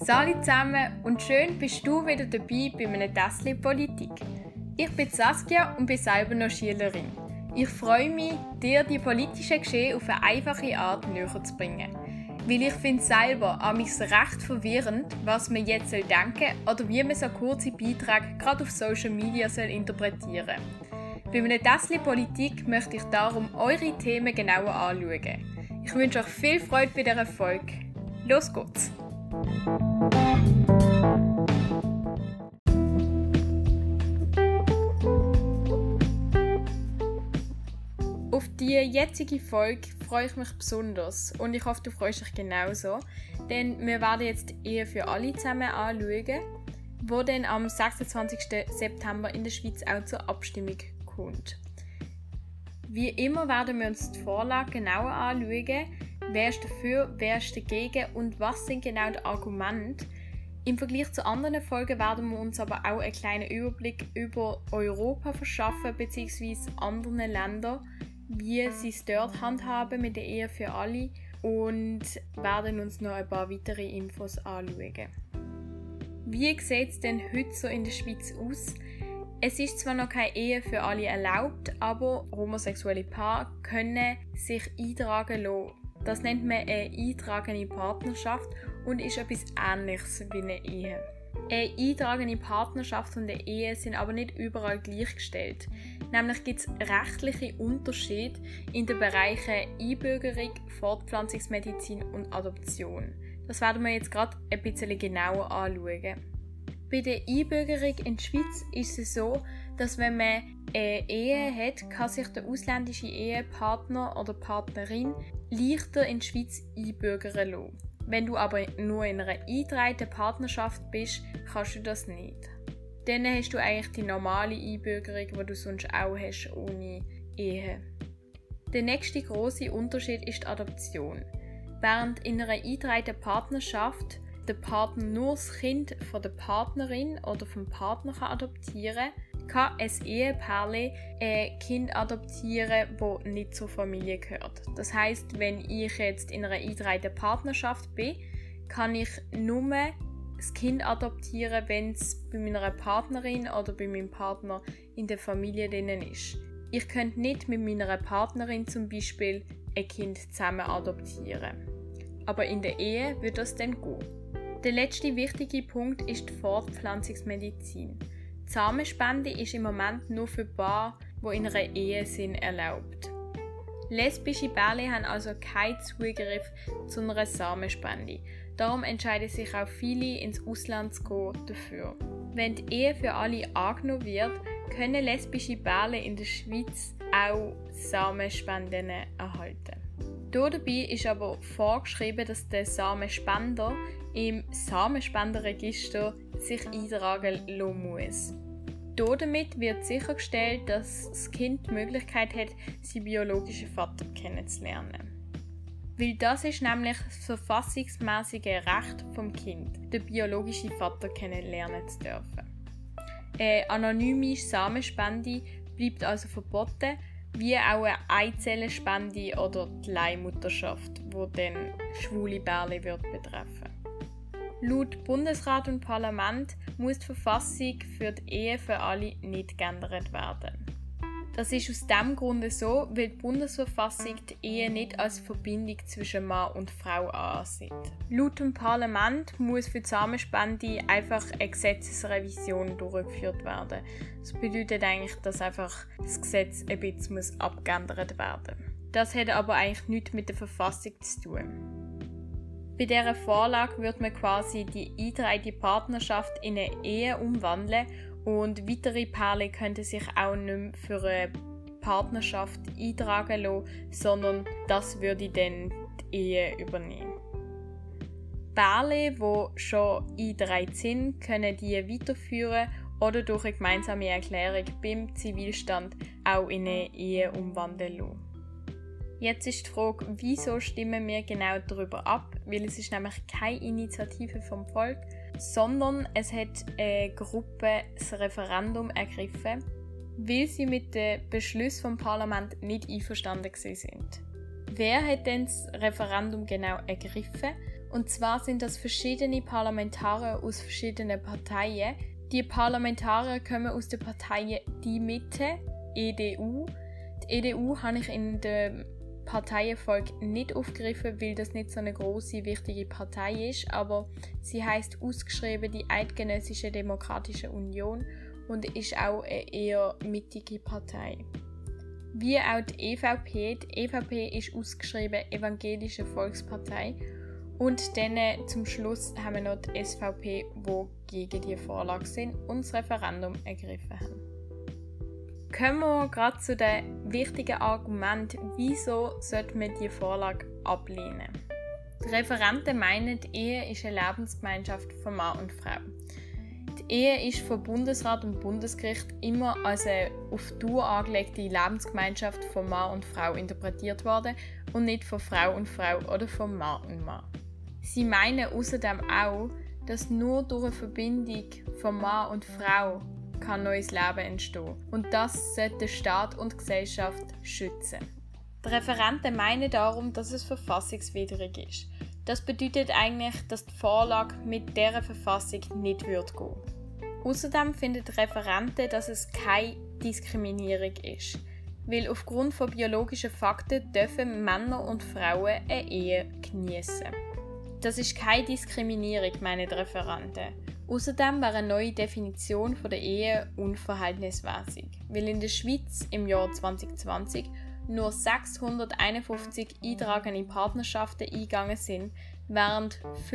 Salut zusammen und schön bist du wieder dabei bei einem Tässchen Politik. Ich bin Saskia und bin selber noch Schülerin. Ich freue mich, dir die politischen Geschehen auf eine einfache Art näher zu bringen. Weil ich finde selber amigs recht verwirrend, was man jetzt denken soll oder wie man so kurze Beiträge gerade auf Social Media interpretieren soll. Bei einem Tässchen Politik möchte ich darum eure Themen genauer anschauen. Ich wünsche euch viel Freude bei dieser Folge. Los geht's! Auf die jetzige Folge freue ich mich besonders und ich hoffe, du freust dich genauso, denn wir werden jetzt Ehe für alle zusammen anschauen, wo dann am 26. September in der Schweiz auch zur Abstimmung kommt. Wie immer werden wir uns die Vorlage genauer anschauen, wer ist dafür, wer ist dagegen und was sind genau die Argumente. Im Vergleich zu anderen Folgen werden wir uns aber auch einen kleinen Überblick über Europa verschaffen bzw. andere Länder, wie sie es dort handhaben mit der Ehe für alle und werden uns noch ein paar weitere Infos anschauen. Wie sieht es denn heute so in der Schweiz aus? Es ist zwar noch keine Ehe für alle erlaubt, aber homosexuelle Paare können sich eintragen lassen. Das nennt man eine eintragende Partnerschaft und ist etwas Ähnliches wie eine Ehe. Eine eintragende Partnerschaft und eine Ehe sind aber nicht überall gleichgestellt. Nämlich gibt es rechtliche Unterschiede in den Bereichen Einbürgerung, Fortpflanzungsmedizin und Adoption. Das werden wir jetzt gerade ein bisschen genauer anschauen. Bei der Einbürgerung in der Schweiz ist es so, dass wenn man eine Ehe hat, kann sich der ausländische Ehepartner oder Partnerin leichter in die Schweiz einbürgern lassen. Wenn du aber nur in einer eingetragenen Partnerschaft bist, kannst du das nicht. Dann hast du eigentlich die normale Einbürgerung, die du sonst auch hast ohne Ehe. Der nächste grosse Unterschied ist die Adoption. Während in einer eingetragenen Partnerschaft der Partner nur das Kind von der Partnerin oder vom Partner adoptieren kann ein Ehepaar ein Kind adoptieren, das nicht zur Familie gehört. Das heisst, wenn ich jetzt in einer eingetragenen Partnerschaft bin, kann ich nur das Kind adoptieren, wenn es bei meiner Partnerin oder bei meinem Partner in der Familie drin ist. Ich könnte nicht mit meiner Partnerin zum Beispiel ein Kind zusammen adoptieren. Aber in der Ehe wird das dann gehen. Der letzte wichtige Punkt ist die Fortpflanzungsmedizin. Die Samenspende ist im Moment nur für Paare, die in einer Ehe sind, erlaubt. Lesbische Paare haben also keinen Zugriff zu einer Samenspende. Darum entscheiden sich auch viele, ins Ausland zu gehen dafür. Wenn die Ehe für alle angenommen wird, können lesbische Paare in der Schweiz auch Samenspenden erhalten. Dabei ist aber vorgeschrieben, dass der Samenspender im Samenspenderregister sich eintragen lassen muss. Damit wird sichergestellt, dass das Kind die Möglichkeit hat, seinen biologischen Vater kennenzulernen. Weil das ist nämlich das verfassungsmäßige Recht vom Kind, den biologischen Vater kennenlernen zu dürfen. Eine anonyme Samenspende bleibt also verboten, wie auch eine Eizellenspende oder die Leihmutterschaft, die dann schwule Pärchen wird betreffen. Laut Bundesrat und Parlament muss die Verfassung für die Ehe für alle nicht geändert werden. Das ist aus diesem Grunde so, weil die Bundesverfassung die Ehe nicht als Verbindung zwischen Mann und Frau ansieht. Laut dem Parlament muss für die Samenspende einfach eine Gesetzesrevision durchgeführt werden. Das bedeutet eigentlich, dass einfach das Gesetz ein bisschen abgeändert werden muss. Das hat aber eigentlich nichts mit der Verfassung zu tun. Bei dieser Vorlage wird man quasi die eingetragene Partnerschaft in eine Ehe umwandeln und weitere Paare könnten sich auch nicht mehr für eine Partnerschaft eintragen lassen, sondern das würde dann die Ehe übernehmen. Paare, die schon eingetragen sind, können die weiterführen oder durch eine gemeinsame Erklärung beim Zivilstand auch in eine Ehe umwandeln lassen. Jetzt ist die Frage, wieso stimmen wir genau darüber ab? Weil es ist nämlich keine Initiative vom Volk, sondern es hat eine Gruppe das Referendum ergriffen, weil sie mit dem Beschluss vom Parlament nicht einverstanden sind. Wer hat denn das Referendum genau ergriffen Und zwar sind das verschiedene Parlamentarier aus verschiedenen Parteien. Die Parlamentarier kommen aus den Parteien Die Mitte, EDU. Die EDU habe ich in der Parteienfolge nicht aufgegriffen, weil das nicht so eine grosse, wichtige Partei ist, aber sie heisst ausgeschrieben die Eidgenössische Demokratische Union und ist auch eine eher mittige Partei. Wie auch die EVP. Die EVP ist ausgeschrieben Evangelische Volkspartei. Und dann zum Schluss haben wir noch die SVP, die gegen die Vorlage sind und das Referendum ergriffen haben. Kommen wir gerade zu den wichtigen Argumenten, wieso sollte man die Vorlage ablehnen. Die Referenten meinen, die Ehe ist eine Lebensgemeinschaft von Mann und Frau. Die Ehe ist von Bundesrat und Bundesgericht immer als eine auf Dauer angelegte Lebensgemeinschaft von Mann und Frau interpretiert worden und nicht von Frau und Frau oder von Mann und Mann. Sie meinen außerdem auch, dass nur durch eine Verbindung von Mann und Frau kann neues Leben entstehen. Und das sollte Staat und Gesellschaft schützen. Die Referenten meinen darum, dass es verfassungswidrig ist. Das bedeutet eigentlich, dass die Vorlage mit dieser Verfassung nicht gehen würde. Außerdem finden die Referenten, dass es keine Diskriminierung ist. Weil aufgrund von biologischen Fakten dürfen Männer und Frauen eine Ehe geniessen. Das ist keine Diskriminierung, meinen die Referenten. Außerdem wäre eine neue Definition der Ehe unverhältnismäßig, weil in der Schweiz im Jahr 2020 nur 651 eingetragene Partnerschaften eingegangen sind, während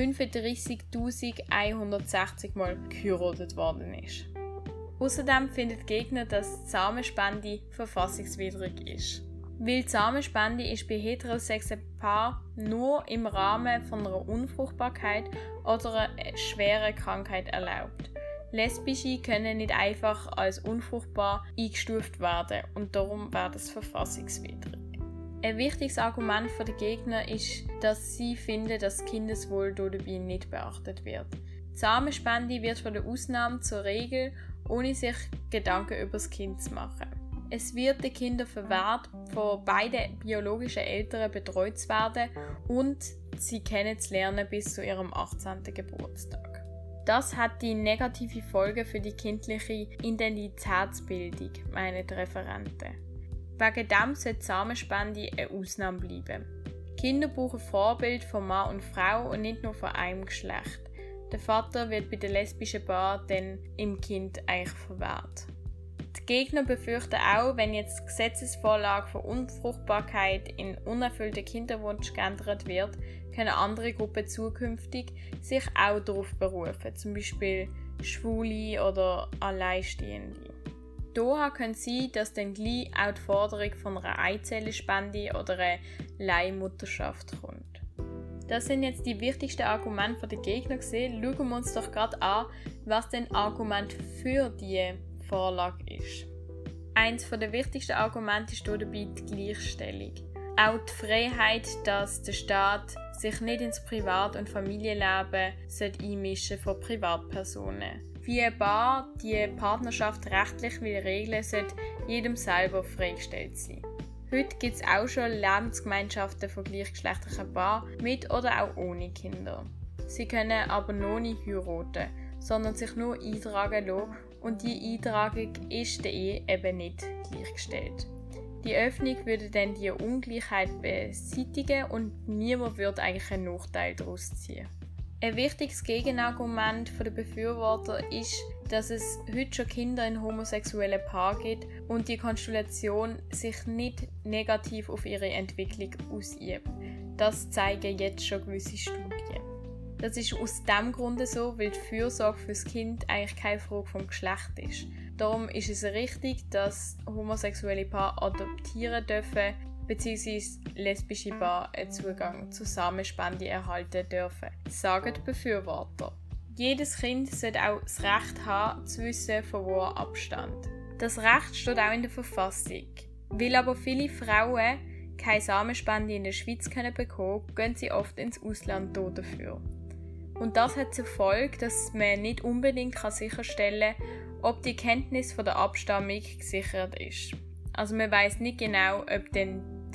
35.160 Mal geheiratet worden ist. Außerdem finden die Gegner, dass die Samenspende verfassungswidrig ist. Weil die Samenspende ist bei heterosexuellen Paaren nur im Rahmen von einer Unfruchtbarkeit oder einer schweren Krankheit erlaubt. Lesbische können nicht einfach als unfruchtbar eingestuft werden und darum wäre das verfassungswidrig. Ein wichtiges Argument der Gegner ist, dass sie finden, dass das Kindeswohl dabei nicht beachtet wird. Die Samenspende wird von der Ausnahme zur Regel, ohne sich Gedanken über das Kind zu machen. Es wird den Kindern verwehrt, von beiden biologischen Eltern betreut zu werden und sie kennenzulernen bis zu ihrem 18. Geburtstag. Das hat die negative Folgen für die kindliche Identitätsbildung, meinen die Referenten. Wegen dem sollte die Samenspende eine Ausnahme bleiben. Kinder brauchen Vorbild von Mann und Frau und nicht nur von einem Geschlecht. Der Vater wird bei den lesbischen Paaren dann im Kind eigentlich verwehrt. Die Gegner befürchten auch, wenn jetzt die Gesetzesvorlage von Unfruchtbarkeit in unerfüllten Kinderwunsch geändert wird, können andere Gruppen zukünftig sich auch darauf berufen, zum Beispiel Schwule oder Alleinstehende. Daher könnte es sein, dass dann gleich auch die Forderung von einer Eizellenspende oder einer Leihmutterschaft kommt. Das sind jetzt die wichtigsten Argumente der Gegner gesehen. Schauen wir uns doch gerade an, was denn Argument für die Vorlage ist. Eins der wichtigsten Argumente ist hier dabei die Gleichstellung. Auch die Freiheit, dass der Staat sich nicht ins Privat- und Familienleben einmischen von Privatpersonen. Wie ein Paar die Partnerschaft rechtlich regeln, sollte jedem selber freigestellt sein. Heute gibt es auch schon Lebensgemeinschaften von gleichgeschlechtlichen Paaren mit oder auch ohne Kinder. Sie können aber noch nicht heiraten, sondern sich nur eintragen lassen und die Eintragung ist der Ehe eben nicht gleichgestellt. Die Öffnung würde dann die Ungleichheit beseitigen und niemand würde eigentlich einen Nachteil daraus ziehen. Ein wichtiges Gegenargument der Befürworter ist, dass es heute schon Kinder in homosexuellen Paaren gibt und die Konstellation sich nicht negativ auf ihre Entwicklung ausübt. Das zeigen jetzt schon gewisse Studien. Das ist aus dem Grunde so, weil die Fürsorge für das Kind eigentlich keine Frage vom Geschlecht ist. Darum ist es richtig, dass homosexuelle Paare adoptieren dürfen, bzw. lesbische Paare einen Zugang zur Samenspende erhalten dürfen, sagen die Befürworter. Jedes Kind sollte auch das Recht haben, zu wissen, von wo er abstammt. Das Recht steht auch in der Verfassung. Weil aber viele Frauen keine Samenspende in der Schweiz bekommen können, gehen sie oft ins Ausland dafür. Und das hat zur Folge, dass man nicht unbedingt sicherstellen kann, ob die Kenntnis von der Abstammung gesichert ist. Also man weiss nicht genau, ob denn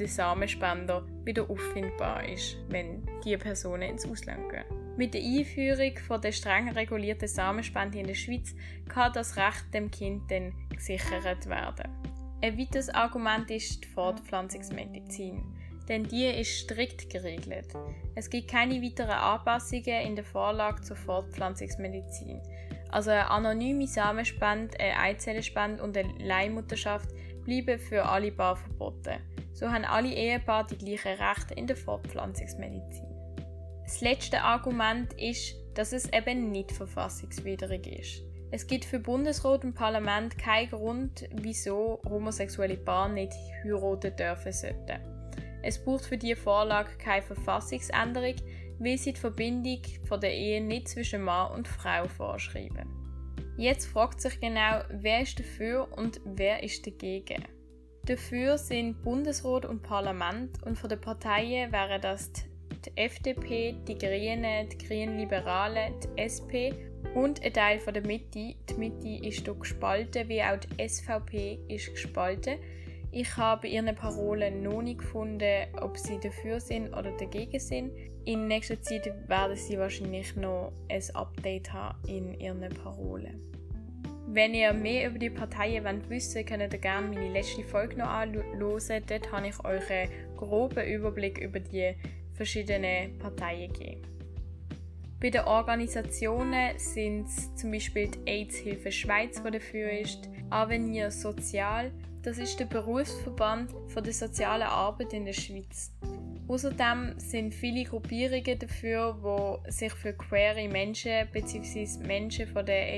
der Samenspender wieder auffindbar ist, wenn diese Personen ins Ausland gehen. Mit der Einführung von der streng regulierten Samenspende in der Schweiz kann das Recht dem Kind dann gesichert werden. Ein weiteres Argument ist die Fortpflanzungsmedizin, denn die ist strikt geregelt. Es gibt keine weiteren Anpassungen in der Vorlage zur Fortpflanzungsmedizin. Also eine anonyme Samenspende, eine Eizellenspende und eine Leihmutterschaft bleiben für alle Paare verboten. So haben alle Ehepaare die gleichen Rechte in der Fortpflanzungsmedizin. Das letzte Argument ist, dass es eben nicht verfassungswidrig ist. Es gibt für Bundesrat und Parlament keinen Grund, wieso homosexuelle Paare nicht heiraten dürfen sollten. Es braucht für diese Vorlage keine Verfassungsänderung, weil sie die Verbindung von der Ehe nicht zwischen Mann und Frau vorschreiben. Jetzt fragt sich genau, wer ist dafür und wer ist dagegen. Dafür sind Bundesrat und Parlament und von den Parteien wären das die FDP, die Grünen, die Grünliberalen, die SP und ein Teil von der Mitte. Die Mitte ist hier gespalten, wie auch die SVP ist gespalten. Ich habe ihren Parolen noch nicht gefunden, ob sie dafür sind oder dagegen sind. In nächster Zeit werden sie wahrscheinlich noch ein Update haben in ihren Parolen. Wenn ihr mehr über die Parteien wissen wollt, könnt ihr gerne meine letzte Folge noch anhören. Dort habe ich euch einen groben Überblick über die verschiedenen Parteien gegeben. Bei den Organisationen sind es zum Beispiel die AIDS-Hilfe Schweiz, die dafür ist, Avenir Sozial, das ist der Berufsverband von der sozialen Arbeit in der Schweiz. Außerdem sind viele Gruppierungen dafür, die sich für queere Menschen bzw. Menschen von der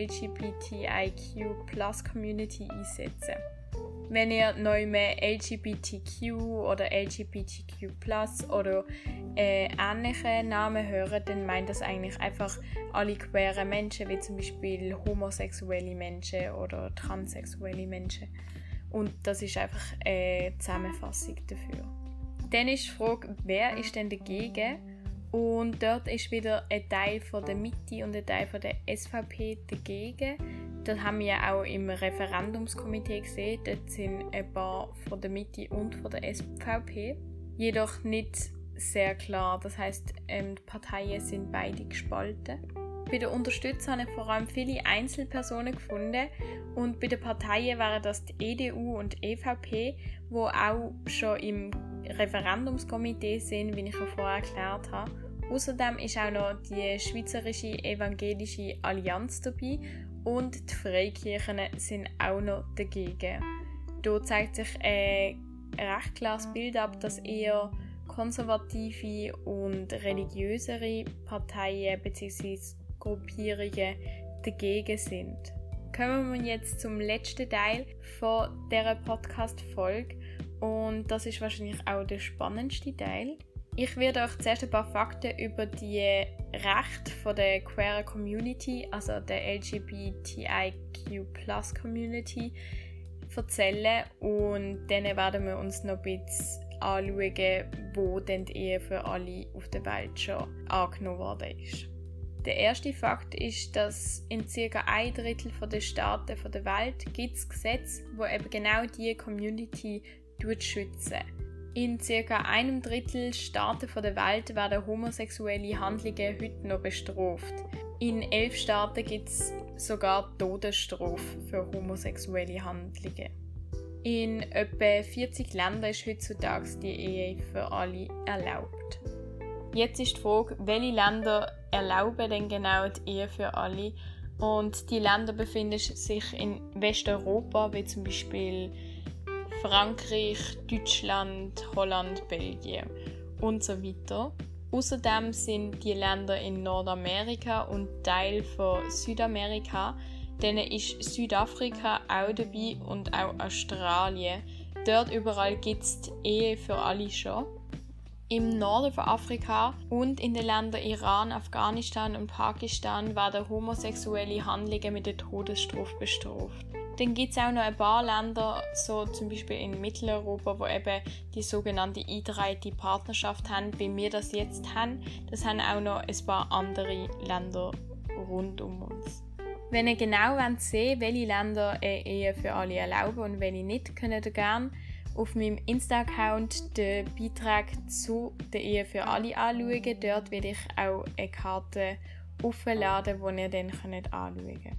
LGBTIQ+-Community einsetzen. Wenn ihr neu mehr LGBTQ oder LGBTQ+ oder ähnliche Namen hört, dann meint das eigentlich einfach alle queeren Menschen, wie zum Beispiel homosexuelle Menschen oder transsexuelle Menschen. Und das ist einfach eine Zusammenfassung dafür. Dann ist die Frage, wer ist denn dagegen? Und dort ist wieder ein Teil von der Mitte und ein Teil von der SVP dagegen. Das haben wir ja auch im Referendumskomitee gesehen. Dort sind ein paar von der Mitte und von der SVP. Jedoch nicht sehr klar. Das heisst, die Parteien sind beide gespalten. Bei den Unterstützern habe ich vor allem viele Einzelpersonen gefunden. Und bei den Parteien wären das die EDU und die EVP, die auch schon im Referendumskomitee sind, wie ich ja vorher erklärt habe. Außerdem ist auch noch die Schweizerische Evangelische Allianz dabei und die Freikirchen sind auch noch dagegen. Hier zeigt sich ein recht klares Bild ab, dass eher konservative und religiösere Parteien bzw. Gruppierungen dagegen sind. Kommen wir jetzt zum letzten Teil von dieser Podcast-Folge und das ist wahrscheinlich auch der spannendste Teil. Ich werde euch zuerst ein paar Fakten über die Rechte von der queeren Community, also der LGBTIQ+-Community, erzählen und dann werden wir uns noch ein bisschen anschauen, wo denn die Ehe für alle auf der Welt schon angenommen worden ist. Der erste Fakt ist, dass in ca. 1/3 der Staaten der Welt gibt es Gesetze, die eben genau diese Community schützen. In ca. 1/3 Staaten der Welt werden homosexuelle Handlungen heute noch bestraft. In 11 Staaten gibt es sogar Todesstrafe für homosexuelle Handlungen. In etwa 40 Ländern ist heutzutage die Ehe für alle erlaubt. Jetzt ist die Frage, welche Länder erlauben denn genau die Ehe für alle? Und die Länder befinden sich in Westeuropa, wie zum Beispiel Frankreich, Deutschland, Holland, Belgien und so weiter. Außerdem sind die Länder in Nordamerika und Teil von Südamerika. Dann ist Südafrika auch dabei und auch Australien. Dort überall gibt es die Ehe für alle schon. Im Norden von Afrika und in den Ländern Iran, Afghanistan und Pakistan werden homosexuelle Handlungen mit der Todesstrafe bestraft. Dann gibt es auch noch ein paar Länder, so zum Beispiel in Mitteleuropa, wo eben die sogenannte eingetragene Partnerschaft haben, wie wir das jetzt haben. Das haben auch noch ein paar andere Länder rund um uns. Wenn ihr genau sehen wollt, welche Länder eine Ehe für alle erlauben und welche nicht, könnt ihr gerne auf meinem Insta-Account den Beitrag zu der Ehe für alle anschauen. Dort werde ich auch eine Karte aufladen, die ihr dann anschauen könnt.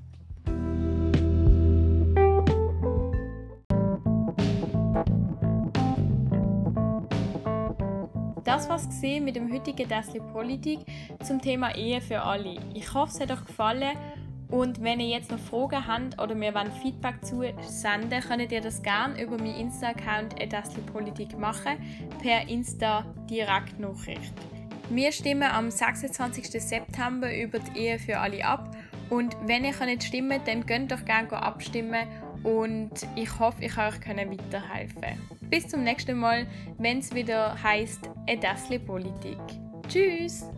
Das war's mit dem heutigen Tässchen Politik zum Thema Ehe für alle. Ich hoffe, es hat euch gefallen und wenn ihr jetzt noch Fragen habt oder mir Feedback zu senden, könnt ihr das gerne über meinen Insta-Account @tässchenpolitik machen, per Insta-Direktnachricht. Wir stimmen am 26. September über die Ehe für alle ab und wenn ihr stimmen könnt, dann könnt doch gerne abstimmen und ich hoffe, ich kann euch weiterhelfen. Bis zum nächsten Mal, wenn es wieder heisst, Tässchen Politik. Tschüss!